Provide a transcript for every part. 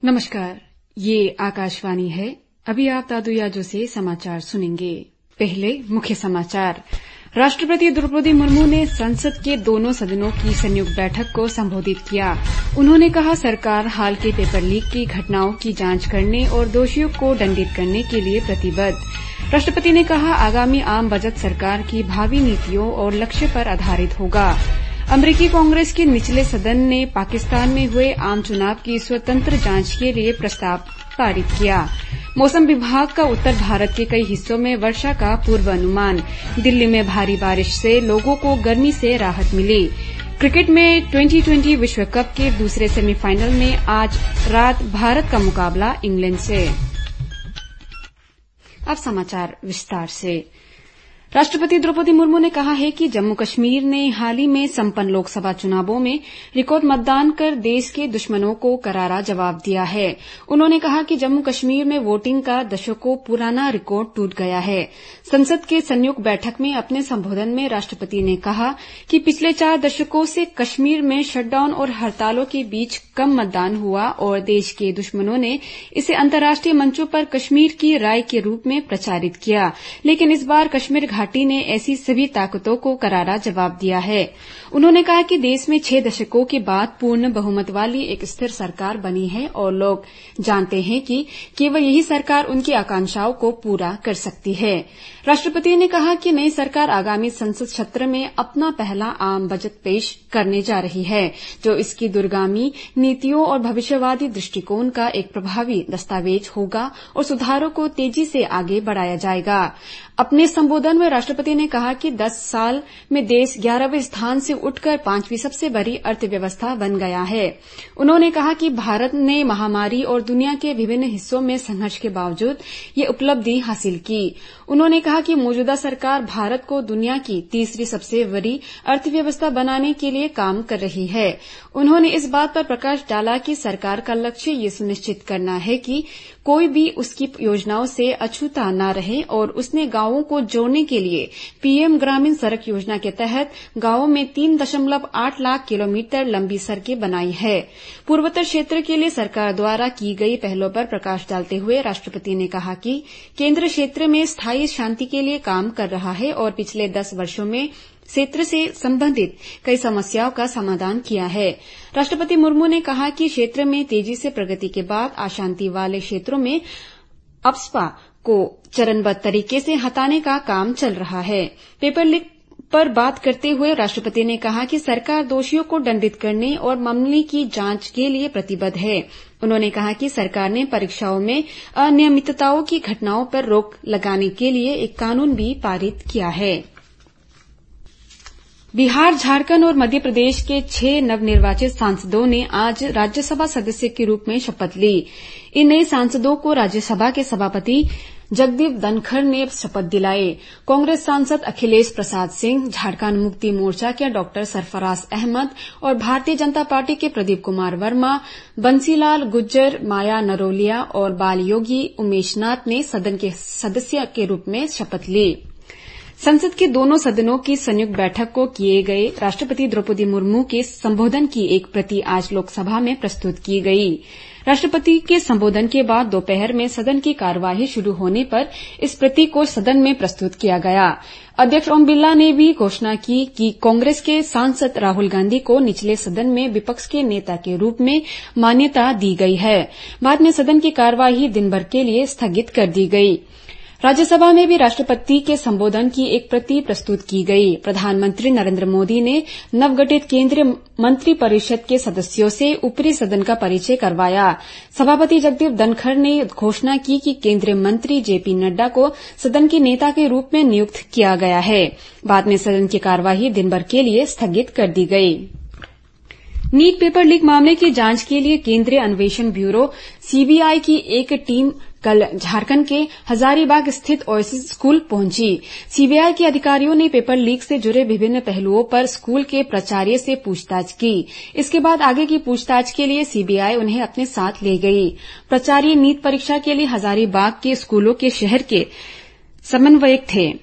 नमस्कार, ये आकाशवाणी है। अभी आप दादुयाजो से समाचार सुनेंगे। पहले मुख्य समाचार। राष्ट्रपति द्रौपदी मुर्मू ने संसद के दोनों सदनों की संयुक्त बैठक को संबोधित किया। उन्होंने कहा, सरकार हाल के पेपर लीक की घटनाओं की जांच करने और दोषियों को दंडित करने के लिए प्रतिबद्ध। राष्ट्रपति ने कहा, आगामी आम बजट सरकार की भावी नीतियों और लक्ष्य पर आधारित होगा। अमेरिकी कांग्रेस के निचले सदन ने पाकिस्तान में हुए आम चुनाव की स्वतंत्र जांच के लिए प्रस्ताव पारित किया। मौसम विभाग का उत्तर भारत के कई हिस्सों में वर्षा का पूर्वानुमान। दिल्ली में भारी बारिश से लोगों को गर्मी से राहत मिली। क्रिकेट में 2020 विश्व कप के दूसरे सेमीफाइनल में आज रात भारत का मुकाबला इंग्लैंड से। अब समाचार विस्तार से। राष्ट्रपति द्रौपदी मुर्मू ने कहा है कि जम्मू कश्मीर ने हाल ही में संपन्न लोकसभा चुनावों में रिकॉर्ड मतदान कर देश के दुश्मनों को करारा जवाब दिया है। उन्होंने कहा कि जम्मू कश्मीर में वोटिंग का दशकों पुराना रिकॉर्ड टूट गया है। संसद के संयुक्त बैठक में अपने संबोधन में राष्ट्रपति ने कहा कि पिछले 4 दशकों से कश्मीर में शटडाउन और हड़तालों के बीच कम मतदान हुआ और देश के दुश्मनों ने इसे अंतर्राष्ट्रीय मंचों पर कश्मीर की राय के रूप में प्रचारित किया। लेकिन इस बार कश्मीर घाटी ने ऐसी सभी ताकतों को करारा जवाब दिया है। उन्होंने कहा कि देश में 6 दशकों के बाद पूर्ण बहुमत वाली एक स्थिर सरकार बनी है और लोग जानते हैं कि केवल यही सरकार उनकी आकांक्षाओं को पूरा कर सकती है। राष्ट्रपति ने कहा कि नई सरकार आगामी संसद सत्र में अपना पहला आम बजट पेश करने जा रही है, जो इसकी दूरगामी नीतियों और भविष्यवादी दृष्टिकोण का एक प्रभावी दस्तावेज होगा और सुधारों को तेजी से आगे बढ़ाया जाएगा। अपने संबोधन में राष्ट्रपति ने कहा कि 10 साल में देश 11वें स्थान से उठकर 5वीं सबसे बड़ी अर्थव्यवस्था बन गया है। उन्होंने कहा कि भारत ने महामारी और दुनिया के विभिन्न हिस्सों में संघर्ष के बावजूद ये उपलब्धि हासिल की। उन्होंने कहा कि मौजूदा सरकार भारत को दुनिया की तीसरी सबसे बड़ी अर्थव्यवस्था बनाने के लिए काम कर रही है। उन्होंने इस बात पर प्रकाश डाला कि सरकार का लक्ष्य ये सुनिश्चित करना है कि कोई भी उसकी योजनाओं से अछूता न रहे और उसने गांवों को जोड़ने के लिए पीएम ग्रामीण सड़क योजना के तहत गांवों में 3.8 लाख किलोमीटर लंबी सड़कें बनाई है। पूर्वोत्तर क्षेत्र के लिए सरकार द्वारा की गई पहलों पर प्रकाश डालते हुए राष्ट्रपति ने कहा कि केंद्र क्षेत्र में स्थायी शांति के लिए काम कर रहा है और पिछले 10 वर्षों में क्षेत्र से संबंधित कई समस्याओं का समाधान किया है। राष्ट्रपति मुर्मू ने कहा कि क्षेत्र में तेजी से प्रगति के बाद अशांति वाले क्षेत्रों में अफस्पा को चरणबद्ध तरीके से हटाने का काम चल रहा है। पेपर लीक पर बात करते हुए राष्ट्रपति ने कहा कि सरकार दोषियों को दंडित करने और मामले की जांच के लिए प्रतिबद्ध है। उन्होंने कहा कि सरकार ने परीक्षाओं में अनियमितताओं की घटनाओं पर रोक लगाने के लिए एक कानून भी पारित किया है। बिहार, झारखंड और मध्य प्रदेश के 6 नवनिर्वाचित सांसदों ने आज राज्यसभा सदस्य के रूप में शपथ ली। इन नए सांसदों को राज्यसभा के सभापति जगदीप धनखड़ ने शपथ दिलाए। कांग्रेस सांसद अखिलेश प्रसाद सिंह, झारखंड मुक्ति मोर्चा के डॉ सरफराज अहमद और भारतीय जनता पार्टी के प्रदीप कुमार वर्मा, बंसीलाल गुर्जर, माया नरोलिया और बाल योगी उमेश नाथ ने सदन के सदस्य के रूप में शपथ ली। संसद के दोनों सदनों की संयुक्त बैठक को किए गए राष्ट्रपति द्रौपदी मुर्मू के संबोधन की एक प्रति आज लोकसभा में प्रस्तुत की गई। राष्ट्रपति के संबोधन के बाद दोपहर में सदन की कार्यवाही शुरू होने पर इस प्रति को सदन में प्रस्तुत किया गया। अध्यक्ष ओम बिरला ने भी घोषणा की कि कांग्रेस के सांसद राहुल गांधी को निचले सदन में विपक्ष के नेता के रूप में मान्यता दी गई है। बाद में सदन की कार्यवाही दिन भर के लिए स्थगित कर दी गई। राज्यसभा में भी राष्ट्रपति के संबोधन की एक प्रति प्रस्तुत की गई। प्रधानमंत्री नरेंद्र मोदी ने नवगठित केंद्रीय मंत्रिपरिषद के सदस्यों से ऊपरी सदन का परिचय करवाया। सभापति जगदीप धनखड़ ने घोषणा की कि केंद्रीय मंत्री जेपी नड्डा को सदन के नेता के रूप में नियुक्त किया गया है। बाद में सदन की कार्यवाही दिन भर के लिए स्थगित कर दी गई। नीट पेपर लीक मामले की जांच के लिए केंद्रीय अन्वेषण ब्यूरो सीबीआई की एक टीम कल झारखंड के हजारीबाग स्थित ओएसिस स्कूल पहुंची। सीबीआई के अधिकारियों ने पेपर लीक से जुड़े विभिन्न पहलुओं पर स्कूल के प्राचार्य से पूछताछ की। इसके बाद आगे की पूछताछ के लिए सीबीआई उन्हें अपने साथ ले गई। प्राचार्य नीट परीक्षा के लिए हजारीबाग के स्कूलों के शहर के समन्वयक थे।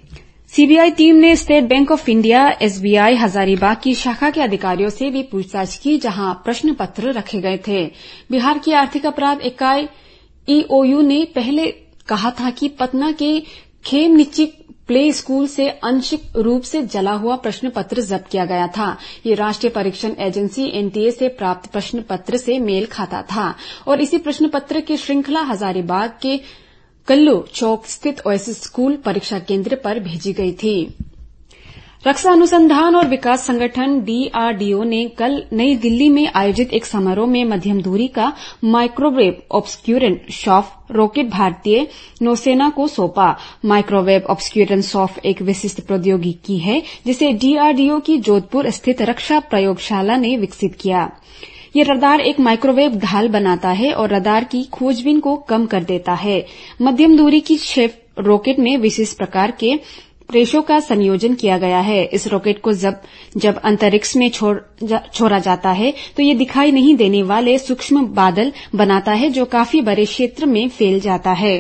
सीबीआई टीम ने State Bank of India SBI Hazaribagh की शाखा के अधिकारियों से भी पूछताछ की, जहां प्रश्न पत्र रखे गए थे। बिहार की आर्थिक अपराध इकाई ईओयू ने पहले कहा था कि पटना के खेमनीची प्ले स्कूल से आंशिक रूप से जला हुआ प्रश्न पत्र जब्त किया गया था। ये राष्ट्रीय परीक्षण एजेंसी एनटीए से प्राप्त प्रश्न पत्र से मेल खाता था और इसी प्रश्न पत्र की श्रृंखला हजारीबाग के कल्लू चौक स्थित ओएसिस स्कूल परीक्षा केंद्र पर भेजी गई थी। रक्षा अनुसंधान और विकास संगठन डीआरडीओ ने कल नई दिल्ली में आयोजित एक समारोह में मध्यम दूरी का माइक्रोवेव ऑब्सक्यूरेंट सॉफ्ट रॉकेट भारतीय नौसेना को सौंपा। माइक्रोवेव ऑब्सक्यूरेंट सॉफ्ट एक विशिष्ट प्रौद्योगिकी है जिसे डीआरडीओ की जोधपुर स्थित रक्षा प्रयोगशाला ने विकसित किया। ये रडार एक माइक्रोवेव ढाल बनाता है और रडार की खोजबीन को कम कर देता है। मध्यम दूरी की शेफ रॉकेट में विशेष प्रकार के प्रेशों का संयोजन किया गया है। इस रॉकेट को जब अंतरिक्ष में छोड़ा जाता है तो ये दिखाई नहीं देने वाले सूक्ष्म बादल बनाता है जो काफी बड़े क्षेत्र में फैल जाता है।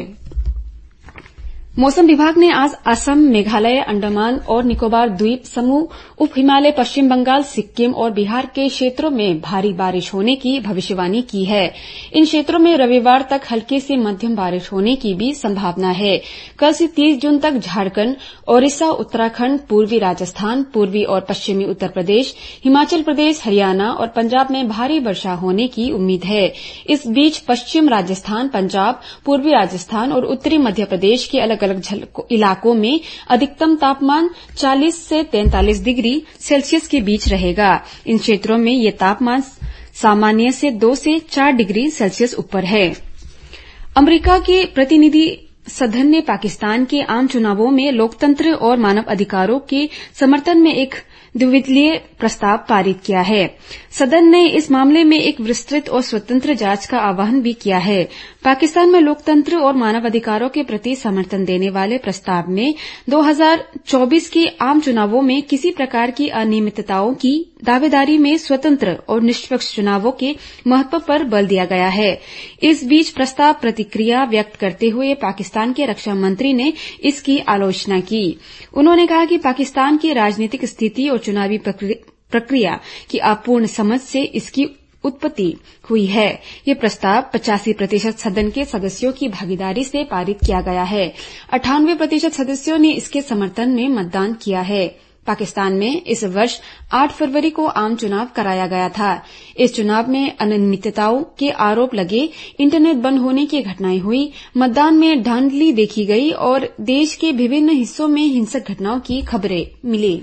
मौसम विभाग ने आज असम, मेघालय, अंडमान और निकोबार द्वीप समूह, उप हिमालय, पश्चिम बंगाल, सिक्किम और बिहार के क्षेत्रों में भारी बारिश होने की भविष्यवाणी की है। इन क्षेत्रों में रविवार तक हल्की से मध्यम बारिश होने की भी संभावना है। कल से 30 जून तक झारखंड, ओडिशा, उत्तराखंड, पूर्वी राजस्थान, पूर्वी और पश्चिमी उत्तर प्रदेश, हिमाचल प्रदेश, हरियाणा और पंजाब में भारी वर्षा होने की उम्मीद है। इस बीच पश्चिम राजस्थान, पंजाब, पूर्वी राजस्थान और उत्तरी मध्य प्रदेश के अलग अलग इलाकों में अधिकतम तापमान 40 से 43 डिग्री सेल्सियस के बीच रहेगा। इन क्षेत्रों में ये तापमान सामान्य से 2 से 4 डिग्री सेल्सियस ऊपर है। अमेरिका के प्रतिनिधि सदन ने पाकिस्तान के आम चुनावों में लोकतंत्र और मानव अधिकारों के समर्थन में एक द्विदलीय प्रस्ताव पारित किया है। सदन ने इस मामले में एक विस्तृत और स्वतंत्र जांच का आह्वान भी किया है। पाकिस्तान में लोकतंत्र और मानव अधिकारों के प्रति समर्थन देने वाले प्रस्ताव में 2024 के आम चुनावों में किसी प्रकार की अनियमितताओं की दावेदारी में स्वतंत्र और निष्पक्ष चुनावों के महत्व पर बल दिया गया है। इस बीच प्रस्ताव प्रतिक्रिया व्यक्त करते हुए पाकिस्तान के रक्षा मंत्री ने इसकी आलोचना की। उन्होंने कहा कि पाकिस्तान की राजनीतिक स्थिति और चुनावी प्रक्रिया की अपूर्ण समझ से इसकी उत्पत्ति हुई है। ये प्रस्ताव 85% सदन के सदस्यों की भागीदारी से पारित किया गया है। 98% सदस्यों ने इसके समर्थन में मतदान किया है। पाकिस्तान में इस वर्ष 8 फरवरी को आम चुनाव कराया गया था। इस चुनाव में अनियमितताओं के आरोप लगे, इंटरनेट बंद होने की घटनाएं हुई, मतदान में धांधली देखी गई और देश के विभिन्न हिस्सों में हिंसक घटनाओं की खबरें मिली।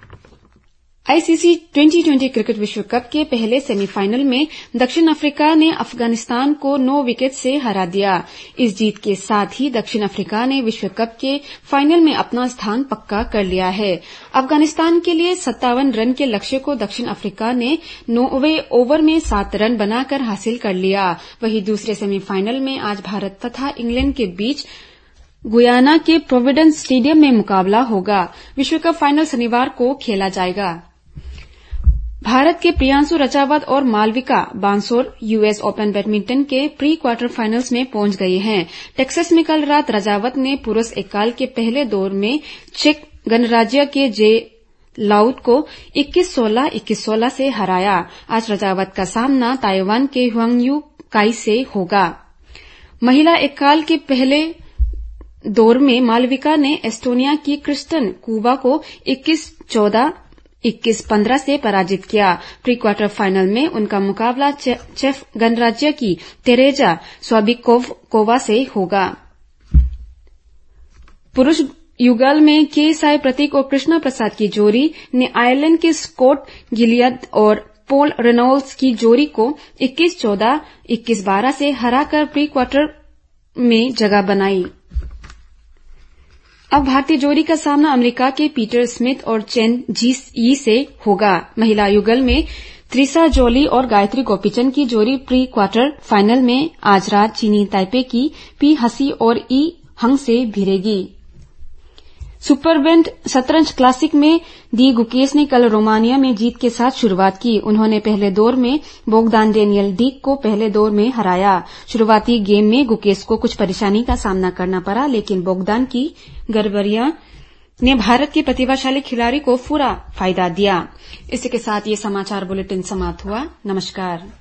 आईसीसी 2020 क्रिकेट विश्व कप के पहले सेमीफाइनल में दक्षिण अफ्रीका ने अफगानिस्तान को 9 विकेट से हरा दिया। इस जीत के साथ ही दक्षिण अफ्रीका ने विश्व कप के फाइनल में अपना स्थान पक्का कर लिया है। अफगानिस्तान के लिए 57 रन के लक्ष्य को दक्षिण अफ्रीका ने 9वें ओवर में 7 रन बनाकर हासिल कर लिया। वहीं दूसरे सेमीफाइनल में आज भारत तथा इंग्लैंड के बीच गुयाना के प्रोविडेंस स्टेडियम में मुकाबला होगा। विश्व कप फाइनल शनिवार को खेला जाएगा। भारत के प्रियांशु रचावत और Malvika Bansod US Open badminton के प्री क्वार्टर फाइनल्स में पहुंच गए हैं। टेक्सास में कल रात रजावत ने पुरुष एकल के पहले दौर में चेक गणराज्य के जे लाउट को 21-16, 21-16 से हराया। आज रजावत का सामना ताइवान के हुआंगयू काई से होगा। महिला एकल के पहले दौर में मालविका ने एस्टोनिया की क्रिस्टन कुबा को 21-14, 21-15 से पराजित किया। प्री क्वार्टर फाइनल में उनका मुकाबला चेक गणराज्य की तेरेजा स्वाबिकोवा से होगा। पुरुष युगल में के साई प्रतीक और कृष्णा प्रसाद की जोड़ी ने आयरलैंड के स्कॉट गिलियड और पॉल रेनॉल्ड्स की जोड़ी को 21-14, 21-12 से हराकर प्री क्वार्टर में जगह बनाई। अब भारतीय जोड़ी का सामना अमेरिका के पीटर स्मिथ और चेन जी यी से होगा। महिला युगल में त्रिशा जोली और गायत्री गोपीचंद की जोड़ी प्री क्वार्टर फाइनल में आज रात चीनी ताइपे की पी हसी और ई हंग से भिड़ेगी। सुपरबेंट शतरंज क्लासिक में दी गुकेश ने कल रोमानिया में जीत के साथ शुरुआत की। उन्होंने पहले दौर में बोगदान डेनियल डीक को पहले दौर में हराया। शुरुआती गेम में गुकेश को कुछ परेशानी का सामना करना पड़ा, लेकिन बोगदान की गड़बड़ियां ने भारत के प्रतिभाशाली खिलाड़ी को पूरा फायदा दिया। इसी के साथ ये समाचार बुलेटिन समाप्त हुआ। नमस्कार।